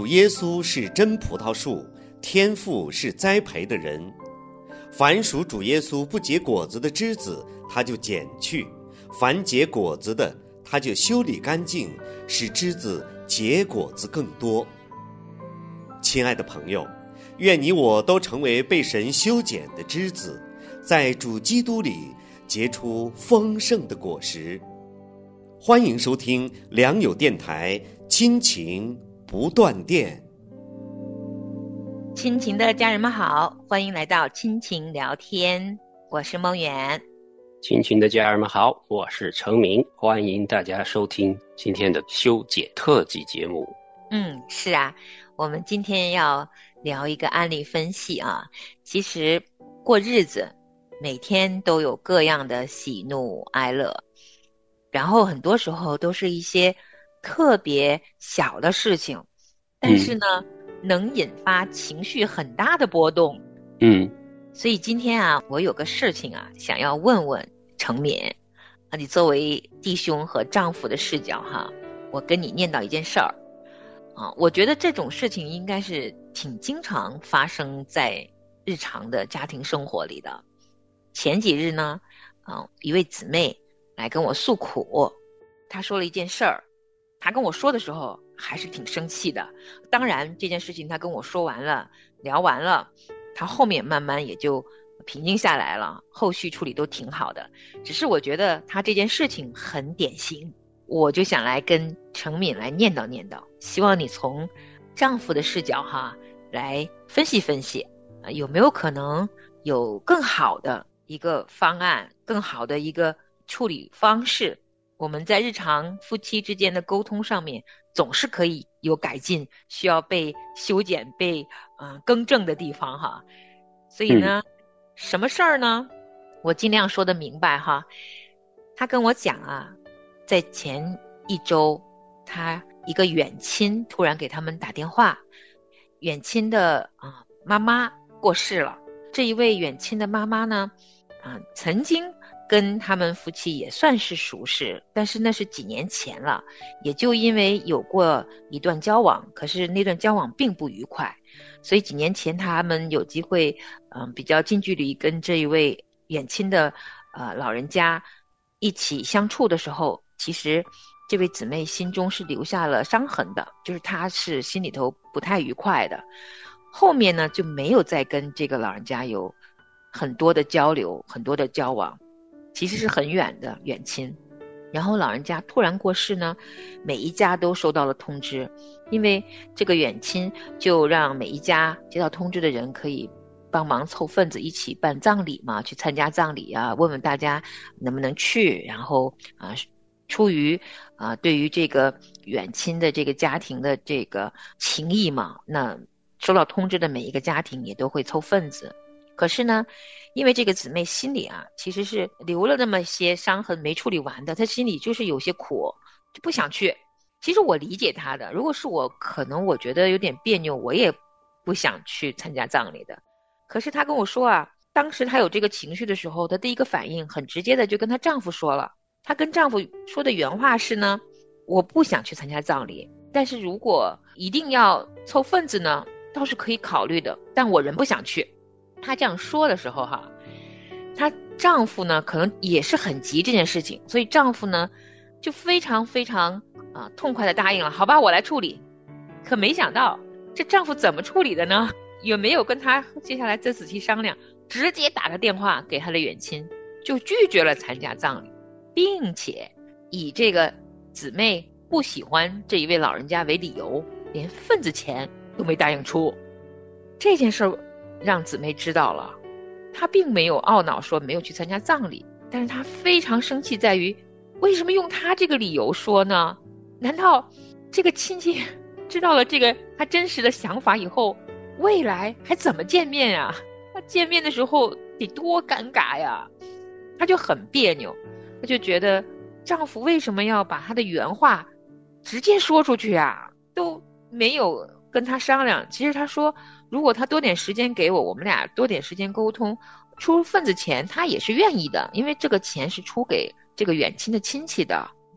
耶稣是真葡萄树，天父是栽培的人。凡属主耶稣不结果子的枝子，他就剪去；凡结果子的，他就修理干净，使枝子结果子更多。亲爱的朋友，愿你我都成为被神修剪的枝子，在主基督里结出丰盛的果实。欢迎收听良友电台，亲情不断电。 亲情的家人们好，欢迎来到亲情聊天，我是梦圆。 亲情的家人们好，我是程明，欢迎大家收听今天的修剪特辑节目。 是啊，我们今天要聊一个案例分析啊。其实过日子每天都有各样的喜怒哀乐，然后很多时候都是一些特别小的事情，但是呢能引发情绪很大的波动。所以今天啊，我有个事情啊，想要问问程敏啊，你作为弟兄和丈夫的视角哈，我跟你念叨一件事儿啊，我觉得这种事情应该是挺经常发生在日常的家庭生活里的。前几日呢，一位姊妹来跟我诉苦，她说了一件事儿，她跟我说的时候还是挺生气的。当然这件事情她跟我说完了，聊完了，她后面慢慢也就平静下来了，后续处理都挺好的。只是我觉得她这件事情很典型，我就想来跟程敏来念叨念叨，希望你从丈夫的视角哈来分析分析，有没有可能有更好的一个方案，更好的一个处理方式，我们在日常夫妻之间的沟通上面总是可以有改进，需要被修剪被更正的地方哈。所以呢什么事儿呢，我尽量说得明白哈。他跟我讲啊，在前一周他一个远亲突然给他们打电话，远亲的妈妈过世了。这一位远亲的妈妈呢曾经跟他们夫妻也算是熟识，但是那是几年前了，也就因为有过一段交往，可是那段交往并不愉快，所以几年前他们有机会比较近距离跟这一位远亲的老人家一起相处的时候，其实这位姊妹心中是留下了伤痕的，就是她是心里头不太愉快的。后面呢就没有再跟这个老人家有很多的交流，很多的交往，其实是很远的远亲。然后老人家突然过世呢，每一家都收到了通知，因为这个远亲就让每一家接到通知的人可以帮忙凑份子一起办葬礼嘛，去参加葬礼啊，问问大家能不能去，然后出于对于这个远亲的这个家庭的这个情谊嘛，那收到通知的每一个家庭也都会凑份子。可是呢，因为这个姊妹心里其实是留了那么些伤痕没处理完的，她心里就是有些苦，就不想去。其实我理解她的，如果是我，可能我觉得有点别扭，我也不想去参加葬礼的。可是她跟我说当时她有这个情绪的时候，她第一个反应很直接的就跟她丈夫说了。她跟丈夫说的原话是呢，我不想去参加葬礼，但是如果一定要凑份子呢，倒是可以考虑的，但我人不想去。她这样说的时候她丈夫呢可能也是很急这件事情，所以丈夫呢就非常非常痛快的答应了，好吧，我来处理。可没想到这丈夫怎么处理的呢？也没有跟她接下来再仔细商量，直接打个电话给她的远亲，就拒绝了参加葬礼，并且以这个姊妹不喜欢这一位老人家为理由，连份子钱都没答应出。这件事让姊妹知道了，她并没有懊恼说没有去参加葬礼，但是她非常生气在于为什么用她这个理由说呢？难道这个亲戚知道了这个她真实的想法以后，未来还怎么见面呀？她见面的时候得多尴尬呀。她就很别扭，她就觉得丈夫为什么要把她的原话直接说出去都没有跟她商量。其实她说如果他多点时间给我，我们俩多点时间沟通，出份子钱他也是愿意的，因为这个钱是出给这个远亲的亲戚的，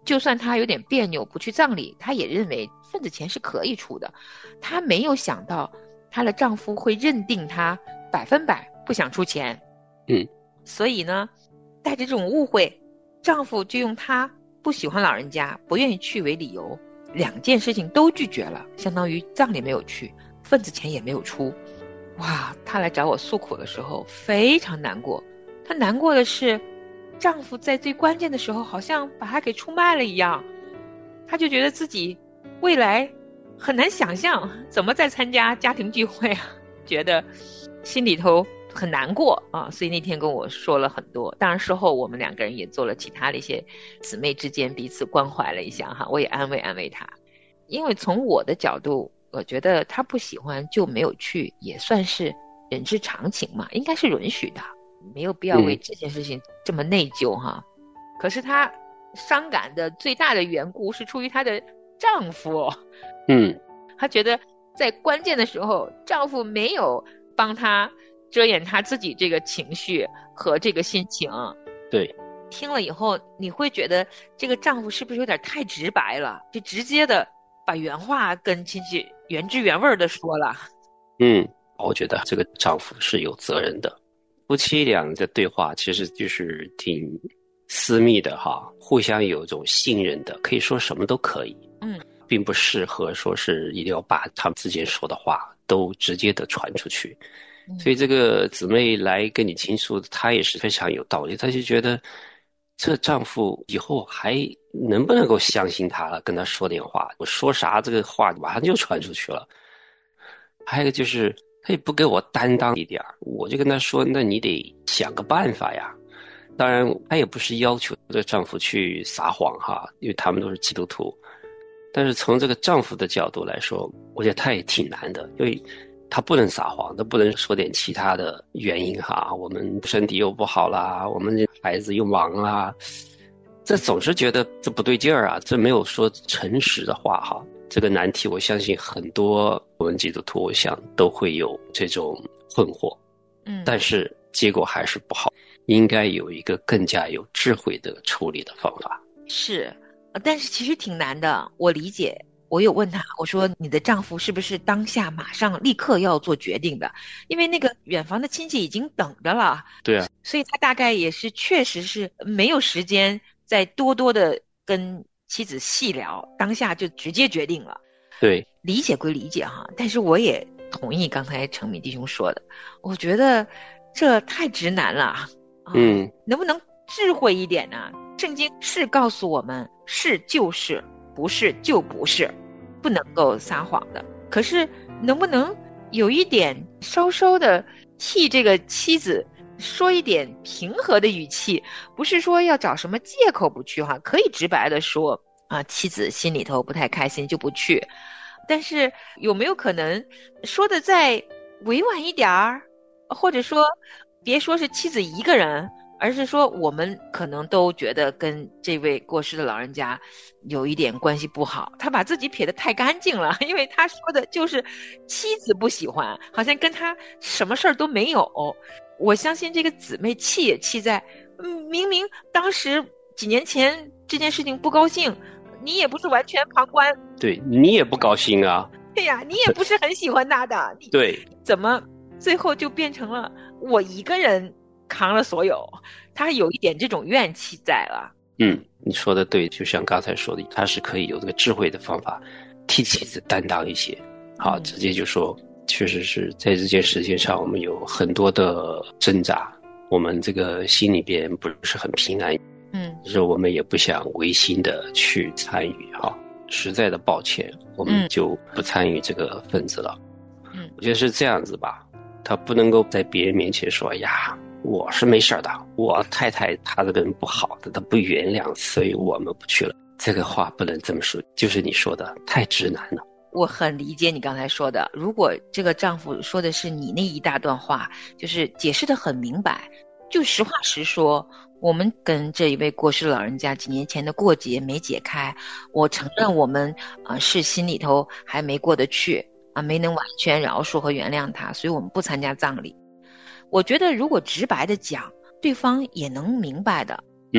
就算她有点别扭不去葬礼，她也认为份子钱是可以出的。她没有想到她的丈夫会认定她100%不想出钱。所以呢，带着这种误会，丈夫就用她不喜欢老人家不愿意去为理由，2件事情都拒绝了，相当于葬礼没有去，份子钱也没有出。哇，她来找我诉苦的时候非常难过。她难过的是丈夫在最关键的时候好像把她给出卖了一样。她就觉得自己未来很难想象怎么再参加家庭聚会啊，觉得心里头很难过啊，所以那天跟我说了很多。当然事后我们2个人也做了其他的一些姊妹之间彼此关怀了一下哈，我也安慰她。因为从我的角度，我觉得她不喜欢就没有去，也算是人之常情嘛，应该是允许的，没有必要为这件事情这么内疚哈。可是她伤感的最大的缘故是出于她的丈夫。她觉得在关键的时候丈夫没有帮她遮掩她自己这个情绪和这个心情。 对， 听了以后你会觉得这个丈夫是不是有点太直白了，就直接的把原话跟亲戚原汁原味的说了。 我觉得这个丈夫是有责任的。夫妻俩的对话其实就是挺私密的哈，互相有一种信任的，可以说什么都可以。并不适合说是一定要把他们之间说的话都直接的传出去。所以这个姊妹来跟你倾诉，她也是非常有道理。她就觉得这丈夫以后还能不能够相信她了，跟她说点话，我说啥这个话马上就传出去了。还有一个就是他也不给我担当一点，我就跟他说，那你得想个办法呀。当然他也不是要求这丈夫去撒谎哈，因为他们都是基督徒。但是从这个丈夫的角度来说，我觉得他也挺难的，因为他不能撒谎，他不能说点其他的原因哈，我们身体又不好啦，我们孩子又忙啦，这总是觉得这不对劲儿啊，这没有说诚实的话哈。这个难题我相信很多我们基督徒我想都会有这种困惑，但是结果还是不好，应该有一个更加有智慧的处理的方法。 是，但是其实挺难的，我理解。我有问他，我说你的丈夫是不是当下马上立刻要做决定的？因为那个远房的亲戚已经等着了。 对啊， 所以他大概也是确实是没有时间再多多的跟妻子细聊，当下就直接决定了。 对， 理解归理解哈，但是我也同意刚才程敏弟兄说的，我觉得这太直男了。能不能智慧一点呢？圣经是告诉我们是就是，不是就不是，不能够撒谎的。可是能不能有一点稍稍的替这个妻子说一点平和的语气，不是说要找什么借口不去哈，可以直白的说啊，妻子心里头不太开心就不去。但是有没有可能说的再委婉一点儿，或者说别说是妻子一个人，而是说我们可能都觉得跟这位过世的老人家有一点关系不好，他把自己撇得太干净了，因为他说的就是妻子不喜欢，好像跟他什么事儿都没有。我相信这个姊妹气也气在明明当时几年前这件事情不高兴，你也不是完全旁观， 对，你也不高兴啊。 对呀，你也不是很喜欢他的， 对， 怎么最后就变成了我一个人扛了所有？他有一点这种怨气在了。 你说的对，就像刚才说的，他是可以有这个智慧的方法替妻子担当一些，好，直接就说确实是在这件事情上我们有很多的挣扎，我们这个心里边不是很平安，就是我们也不想违心的去参与哈，实在的抱歉，我们就不参与这个分子了。我觉得是这样子吧，他不能够在别人面前说呀，我是没事的，我太太她这个人不好的，她不原谅，所以我们不去了。这个话不能这么说，就是你说的太直男了。 我很理解你刚才说的，如果这个丈夫说的是你那一大段话，就是解释得很明白，就实话实说，我们跟这一位过世的老人家几年前的过节没解开，我承认我们是心里头还没过得去没能完全饶恕和原谅他，所以我们不参加葬礼。我觉得如果直白的讲，对方也能明白的。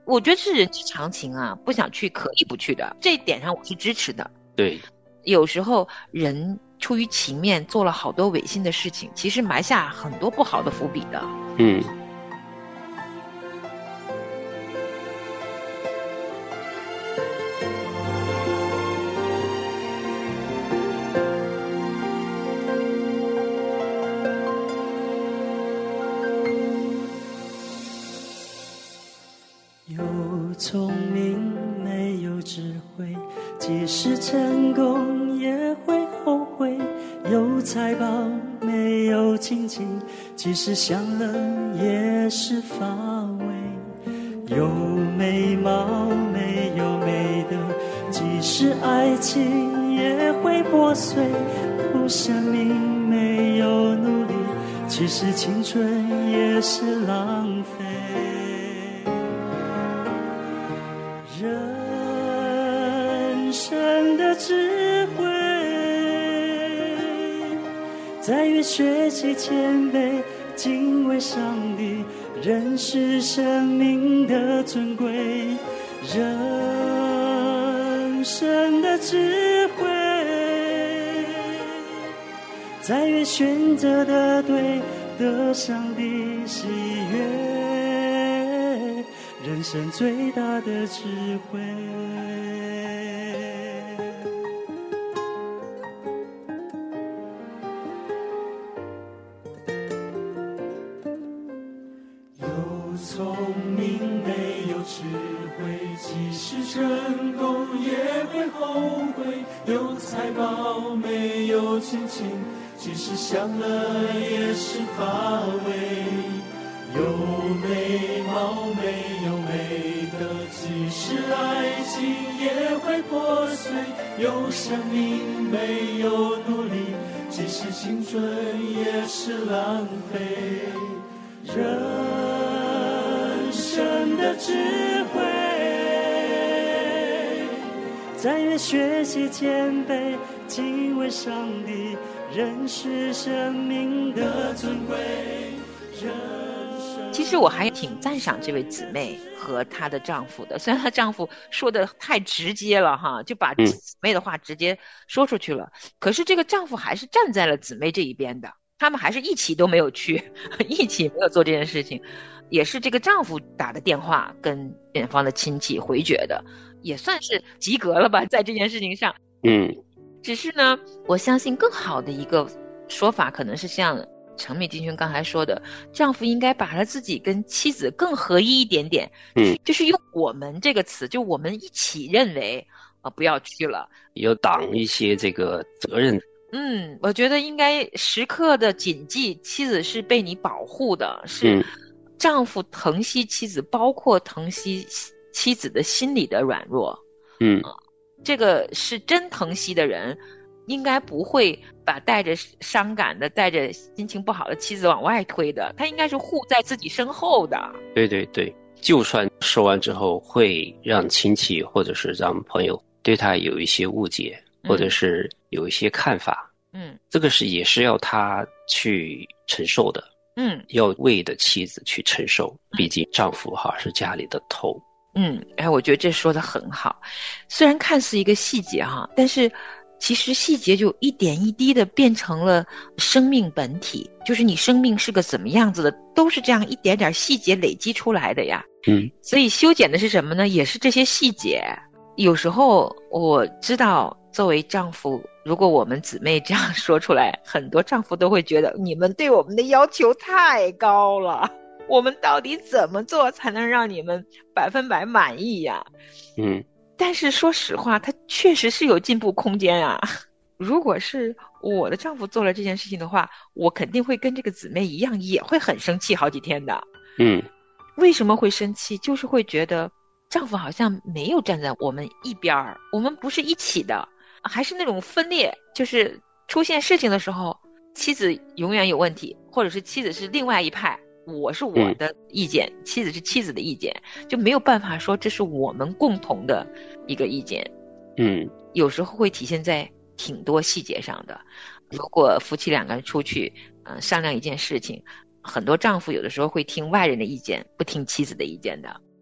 我觉得是人之常情啊，不想去可以不去的，这一点上我是支持的。 对， 有时候人出于情面做了好多违心的事情，其实埋下很多不好的伏笔的。 嗯。 有聪明没有智慧，即使成功也会后悔；有才宝没有亲情，即使享乐也是乏味；有美貌没有美德，即使爱情也会破碎；不生命没有努力，其实青春也是浪费。人生的智慧，在于学习谦卑，敬畏上帝，认识生命的尊贵。人生的智慧，在于选择的对，得上帝喜悦。人生最大的智慧，有聪明没有智慧，即使成功也会后悔；有才宝没有亲情，即使享乐也是乏味；有美貌没有美德，即使爱情也会破碎；有生命没有努力，即使青春也是浪费。人生的智慧，在于学习谦卑，敬畏上帝，认识生命的尊贵。 其实我还挺赞赏这位姊妹和她的丈夫的，虽然她丈夫说的太直接了哈，就把姊妹的话直接说出去了，可是这个丈夫还是站在了姊妹这一边的，他们还是一起都没有去，一起没有做这件事情，也是这个丈夫打的电话跟远方的亲戚回绝的，也算是及格了吧，在这件事情上。只是呢，我相信更好的一个说法可能是像程密弟兄刚才说的，丈夫应该把他自己跟妻子更合一一点点，就是用我们这个词，就我们一起认为不要去了， 有挡一些这个责任。 我觉得应该时刻的谨记妻子是被你保护的，是丈夫疼惜妻子，包括疼惜妻子的心理的软弱。这个是真疼惜的人，应该不会把带着伤感的、带着心情不好的妻子往外推的，他应该是护在自己身后的。 对对对，就算说完之后会让亲戚或者是让朋友对他有一些误解，或者是有一些看法，这个也是要他去承受的，要为的妻子去承受，毕竟丈夫是家里的头。 我觉得这说得很好，虽然看似一个细节但是其实细节就一点一滴的变成了生命本体，就是你生命是个怎么样子的，都是这样一点点细节累积出来的呀。所以修剪的是什么呢？也是这些细节。有时候我知道作为丈夫，如果我们姊妹这样说出来，很多丈夫都会觉得你们对我们的要求太高了，我们到底怎么做才能让你们100%满意呀？但是说实话，他确实是有进步空间啊。如果是我的丈夫做了这件事情的话，我肯定会跟这个姊妹一样，也会很生气好几天的。为什么会生气？就是会觉得丈夫好像没有站在我们一边儿，我们不是一起的，还是那种分裂，就是出现事情的时候，妻子永远有问题，或者是妻子是另外一派，我是我的意见，妻子是妻子的意见，就没有办法说这是我们共同的一个意见。有时候会体现在挺多细节上的。如果夫妻两个人出去商量一件事情，很多丈夫有的时候会听外人的意见，不听妻子的意见的。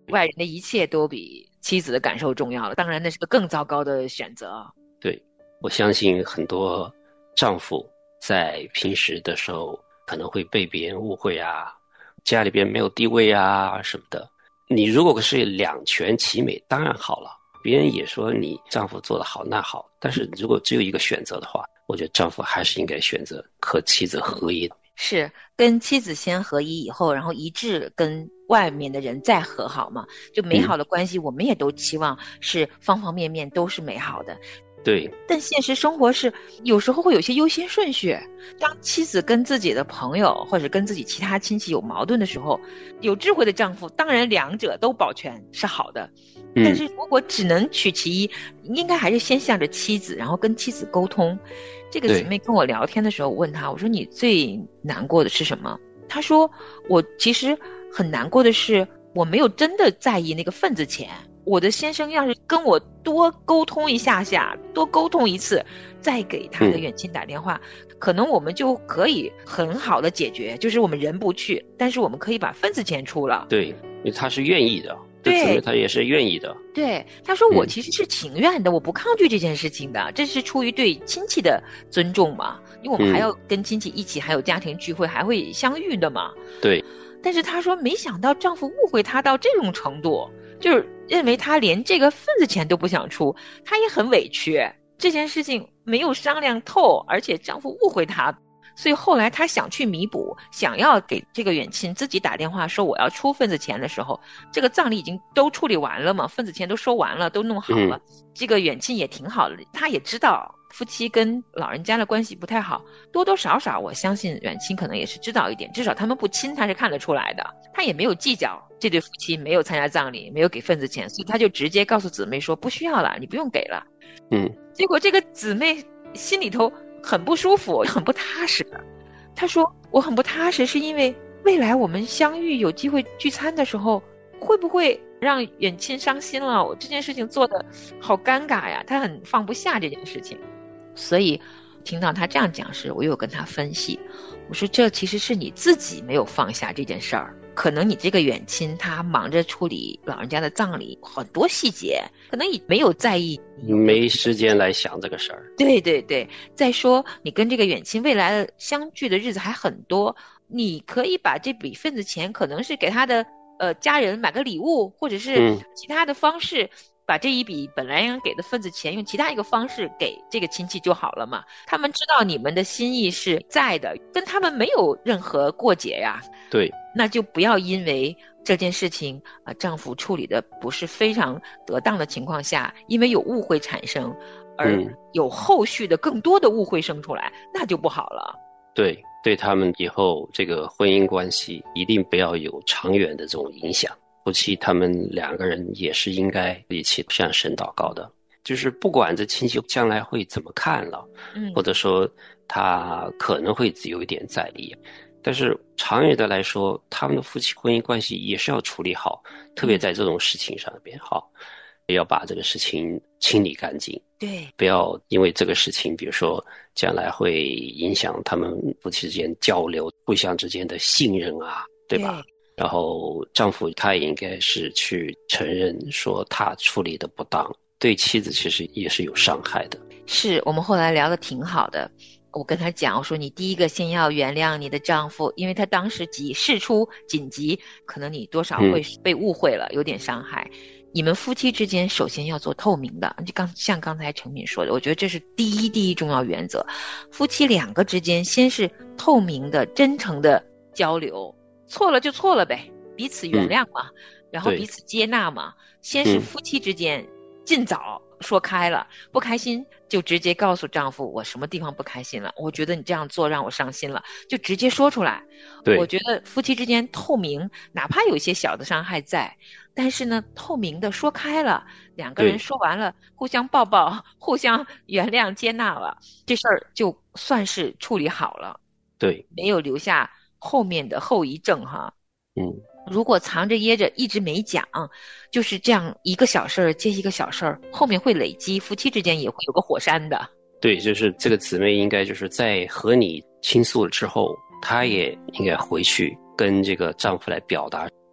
外人的一切都比妻子的感受重要了。当然，那是个更糟糕的选择。 对，我相信很多丈夫在平时的时候可能会被别人误会啊，家里边没有地位啊什么的。你如果是两全其美，当然好了，别人也说你丈夫做得好那好。但是如果只有一个选择的话，我觉得丈夫还是应该选择和妻子合一。 是跟妻子先合一以后，然后一致跟外面的人再和好嘛。就美好的关系，我们也都期望是方方面面都是美好的。 对， 但现实生活是有时候会有些优先顺序。当妻子跟自己的朋友或者跟自己其他亲戚有矛盾的时候，有智慧的丈夫当然两者都保全是好的，但是如果只能取其一，应该还是先向着妻子，然后跟妻子沟通。这个姊妹跟我聊天的时候，我问她，我说你最难过的是什么？她说我其实很难过的是我没有真的在意那个份子钱。我的先生要是跟我多沟通一下下，多沟通一次，再给他的远亲打电话，可能我们就可以很好的解决，就是我们人不去，但是我们可以把份子钱出了。 对，因为他是愿意的，这姊妹他也是愿意的。 对，他说我其实是情愿的，我不抗拒这件事情的，这是出于对亲戚的尊重嘛，因为我们还要跟亲戚一起，还有家庭聚会，还会相遇的嘛。 对。 但是他说没想到丈夫误会他到这种程度，就是认为他连这个份子钱都不想出，他也很委屈，这件事情没有商量透，而且丈夫误会他，所以后来他想去弥补，想要给这个远亲自己打电话说我要出份子钱的时候，这个葬礼已经都处理完了嘛，份子钱都收完了，都弄好了，这个远亲也挺好的，他也知道夫妻跟老人家的关系不太好，多多少少我相信远亲可能也是知道一点，至少他们不亲他是看得出来的，他也没有计较这对夫妻没有参加葬礼，没有给份子钱，所以他就直接告诉姊妹说不需要了，你不用给了。结果这个姊妹心里头很不舒服，很不踏实。她说我很不踏实是因为未来我们相遇有机会聚餐的时候，会不会让远亲伤心了，我这件事情做得好尴尬呀，她很放不下这件事情。所以听到她这样讲时，我又跟她分析，我说这其实是你自己没有放下这件事儿，可能你这个远亲他忙着处理老人家的葬礼，很多细节可能你没有在意， 没时间来想这个事儿。 对对对，再说你跟这个远亲未来的相聚的日子还很多，你可以把这笔份子钱可能是给他的家人买个礼物，或者是其他的方式，把这一笔本来应该给的份子钱用其他一个方式给这个亲戚就好了嘛。他们知道你们的心意是在的，跟他们没有任何过节呀。 对， 那就不要因为这件事情丈夫处理的不是非常得当的情况下，因为有误会产生而有后续的更多的误会生出来，那就不好了。 对，对他们以后这个婚姻关系一定不要有长远的这种影响。夫妻他们两个人也是应该一起向神祷告的，就是不管这亲戚将来会怎么看了，或者说他可能会有一点在意，但是长远的来说，他们的夫妻婚姻关系也是要处理好，特别在这种事情上边，要把这个事情清理干净。 对， 不要因为这个事情，比如说将来会影响他们夫妻之间交流，互相之间的信任啊，对吧？然后丈夫他也应该是去承认说他处理的不当，对妻子其实也是有伤害的。 是，我们后来聊得挺好的，我跟他讲，我说你第一个先要原谅你的丈夫，因为他当时事出紧急，可能你多少会被误会了，有点伤害。你们夫妻之间首先要做透明的，就像刚才程敏说的，我觉得这是第一重要原则。夫妻两个之间先是透明的真诚的交流，错了就错了呗，彼此原谅嘛，然后彼此接纳嘛。先是夫妻之间尽早说开了，不开心就直接告诉丈夫我什么地方不开心了，我觉得你这样做让我伤心了，就直接说出来。我觉得夫妻之间透明，哪怕有一些小的伤害在，但是呢透明的说开了，两个人说完了，互相抱抱，互相原谅接纳了，这事儿就算是处理好了。 对， 没有留下后面的后遗症哈。如果藏着掖着一直没讲，就是这样一个小事儿接一个小事儿，后面会累积，夫妻之间也会有个火山的。 对，就是这个姊妹应该就是在和你倾诉了之后，她也应该回去跟这个丈夫来表达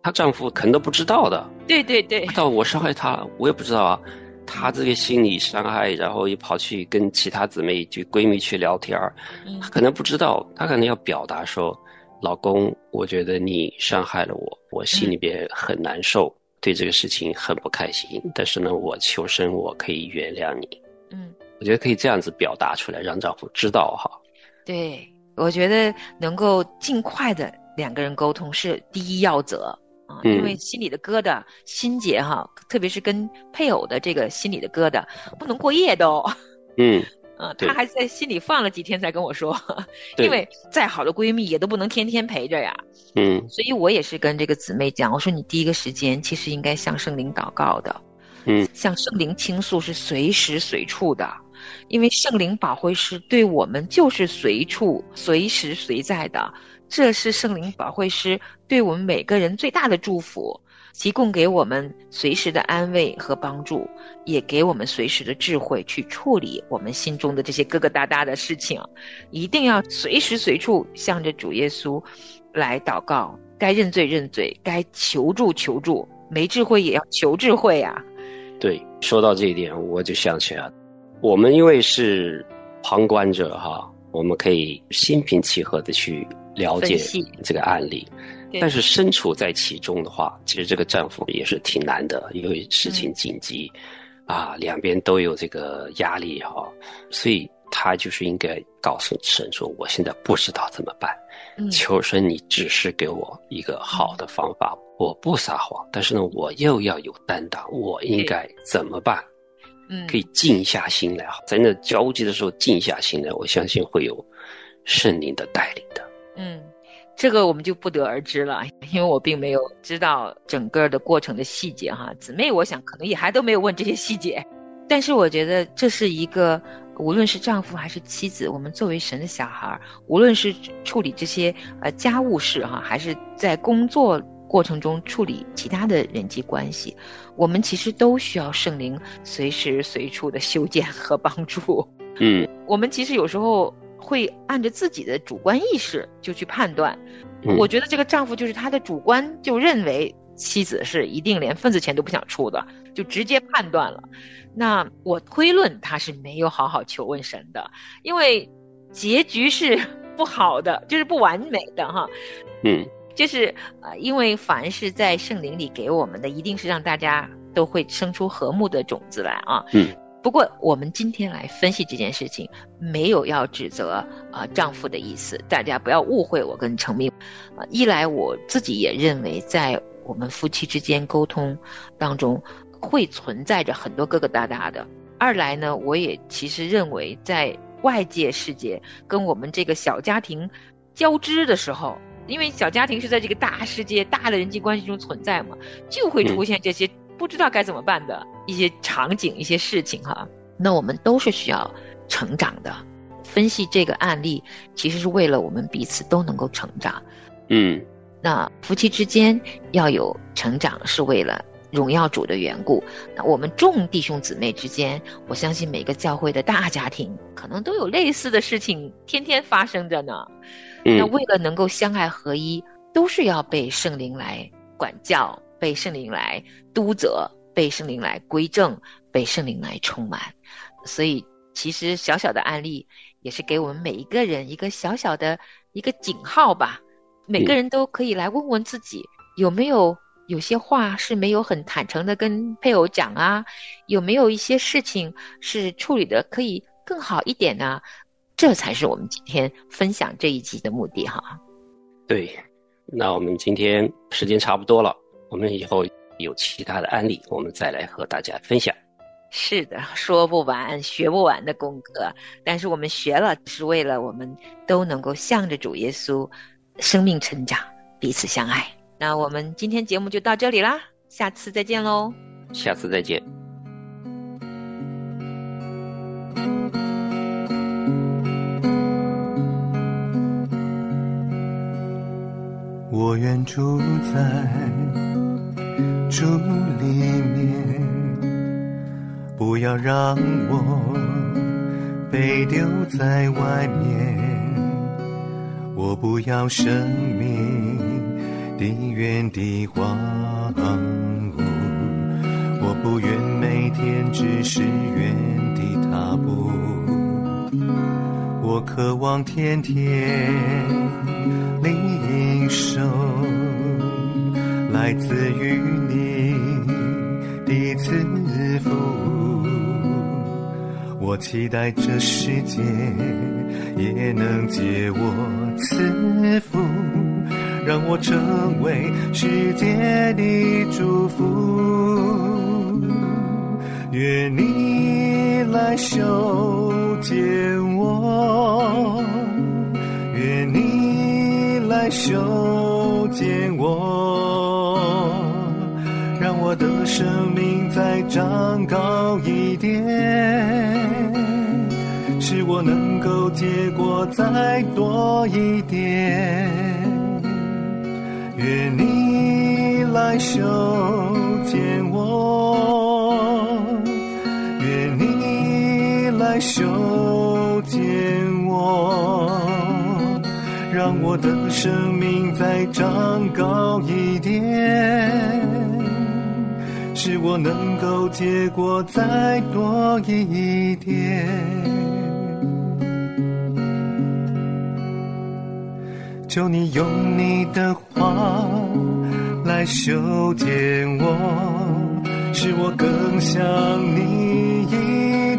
她丈夫可能都不知道的。 对对对， 到我伤害她，我也不知道啊。她这个心理伤害，然后又跑去跟其他姊妹、就闺蜜去聊天，她可能不知道，她可能要表达说：“老公，我觉得你伤害了我，我心里边很难受，对这个事情很不开心。但是呢，我求生，我可以原谅你。”我觉得可以这样子表达出来，让丈夫知道哈。 对，我觉得能够尽快的两个人沟通是第一要则啊，因为心里的疙瘩、心结哈，特别是跟配偶的这个心里的疙瘩，不能过夜的哦。他还在心里放了几天才跟我说，因为再好的闺蜜也都不能天天陪着呀。所以我也是跟这个姊妹讲，我说你第一个时间其实应该向圣灵祷告的，向圣灵倾诉是随时随处的。因为圣灵保惠师对我们就是随处随时随在的，这是圣灵保惠师对我们每个人最大的祝福，提供给我们随时的安慰和帮助，也给我们随时的智慧去处理我们心中的这些疙疙瘩瘩的事情。一定要随时随处向着主耶稣来祷告，该认罪认罪，该求助求助，没智慧也要求智慧啊。 对，说到这一点我就想起来，我们因为是旁观者哈，我们可以心平气和的去了解这个案例，但是身处在其中的话，其实这个丈夫也是挺难的，因为事情紧急两边都有这个压力哈，所以他就是应该告诉神说，我现在不知道怎么办，求神你指示给我一个好的方法，我不撒谎，但是呢我又要有担当，我应该怎么办？可以静下心来，在那交集的时候静下心来，我相信会有圣灵的带领的。 这个我们就不得而知了，因为我并没有知道整个的过程的细节哈。姊妹我想可能也还都没有问这些细节，但是我觉得这是一个无论是丈夫还是妻子，我们作为神的小孩，无论是处理这些家务事哈，还是在工作过程中处理其他的人际关系，我们其实都需要圣灵随时随处的修剪和帮助。我们其实有时候会按着自己的主观意识就去判断，我觉得这个丈夫就是他的主观就认为妻子是一定连份子钱都不想出的，就直接判断了。那我推论他是没有好好求问神的，因为结局是不好的，就是不完美的哈。就是因为凡是在圣灵里给我们的，一定是让大家都会生出和睦的种子来啊。不过我们今天来分析这件事情，没有要指责丈夫的意思，大家不要误会我跟程明。一来我自己也认为，在我们夫妻之间沟通当中会存在着很多疙疙瘩瘩的。二来呢，我也其实认为在外界世界跟我们这个小家庭交织的时候，因为小家庭是在这个大世界大的人际关系中存在嘛，就会出现这些不知道该怎么办的一些场景一些事情哈。那我们都是需要成长的，分析这个案例其实是为了我们彼此都能够成长。那夫妻之间要有成长是为了荣耀主的缘故，那我们众弟兄姊妹之间，我相信每个教会的大家庭可能都有类似的事情天天发生着呢。那为了能够相爱合一，都是要被圣灵来管教，被圣灵来督责，被圣灵来归正，被圣灵来充满。所以其实小小的案例也是给我们每一个人一个小小的一个警号吧，每个人都可以来问问自己，有没有些话是没有很坦诚的跟配偶讲啊，有没有一些事情是处理的可以更好一点呢？这才是我们今天分享这一集的目的哈。 对，那我们今天时间差不多了，我们以后有其他的案例我们再来和大家分享。 是的，说不完学不完的功课，但是我们学了是为了我们都能够向着主耶稣生命成长，彼此相爱。那我们今天节目就到这里啦，下次再见咯。 下次再见。 我愿住在主里面，不要让我被丢在外面。我不要生命的原地荒芜，我不愿每天只是原地踏步，我渴望天天领受来自于你的赐福，我期待这世界也能借我赐福，让我成为世界的祝福。愿你来修剪我，愿你来修剪我，让我的生命再长高一点，使我能够结果再多一点。愿你来修剪我，愿你来修剪我，让我的生命再长高一点，使我能够结果再多一点。求你用你的话来修剪我，使我更像你一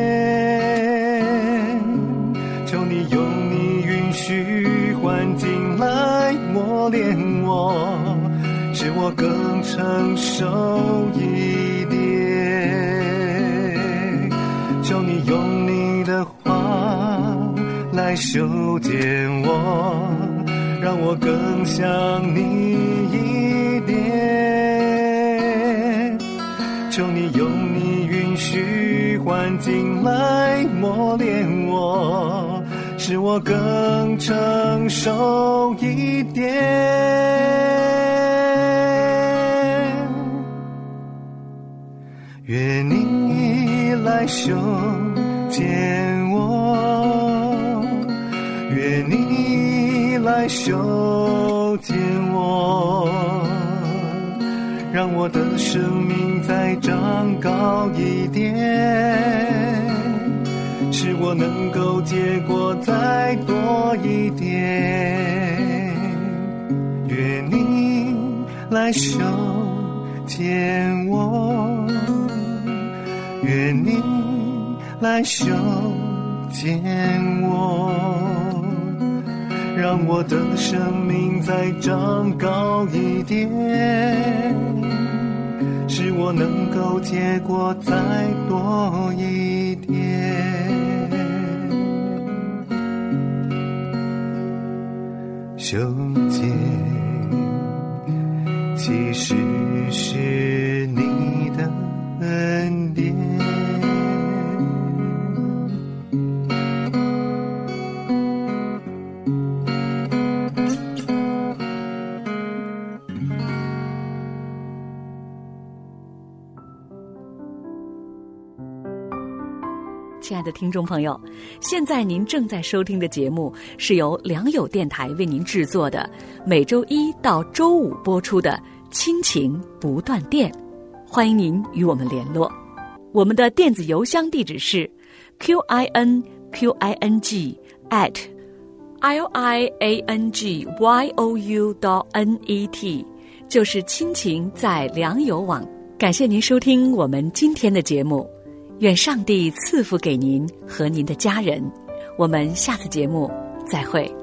点。求你用你允许环境来磨练我，使我更成熟一点。求你用你的话来修剪我，让我更像你一点。求你用你允许环境来磨练我，使我更成熟一点。愿你来修剪我，愿你来修剪我，让我的生命再长高一点，使我能够结果再多一点。愿你来修剪我，愿你来修剪我，让我的生命再长高一点，使我能够结果再多一点。修剪其实是你的恩典， 亲爱的听众朋友，现在您正在收听的节目是由良友电台为您制作的，每周一到周五播出的亲情不断电。欢迎您与我们联络，我们的电子邮箱地址是 QINQING@liangyou.net， 就是亲情在良友网。感谢您收听我们今天的节目，愿上帝赐福给您和您的家人。我们下次节目再会。